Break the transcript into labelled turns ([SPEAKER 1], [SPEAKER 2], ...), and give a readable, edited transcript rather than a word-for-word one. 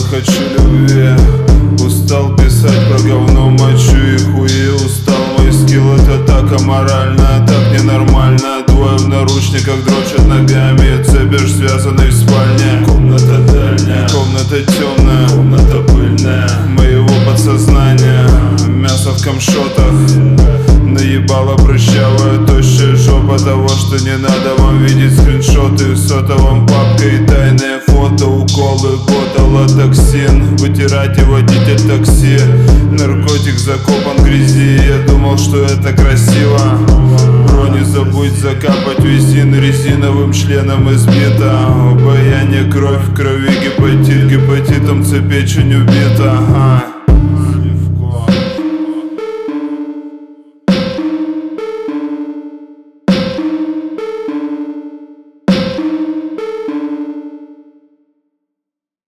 [SPEAKER 1] хочу любви. Устал писать про говно, мочу и хуи. Устал мой скилл, это так аморально, так ненормально. Двое в наручниках дрочат ногами. Цепиш связанный в спальне. Комната дальняя, комната темная, комната пыльная моего подсознания. Мясо в камшотах, наебала прыщавая тощая жопа того, что не надо вам видеть скриншоты. В сотовом папка и тайные фото, уколы, ботулотоксин. Вытирать и водитель такси. Наркотик закопан в грязи. Я думал, что это красиво. Бро, не забудь закапать визин резиновым членом избита. Обаяние, кровь в крови, гепатит, гепатитом С печень убита.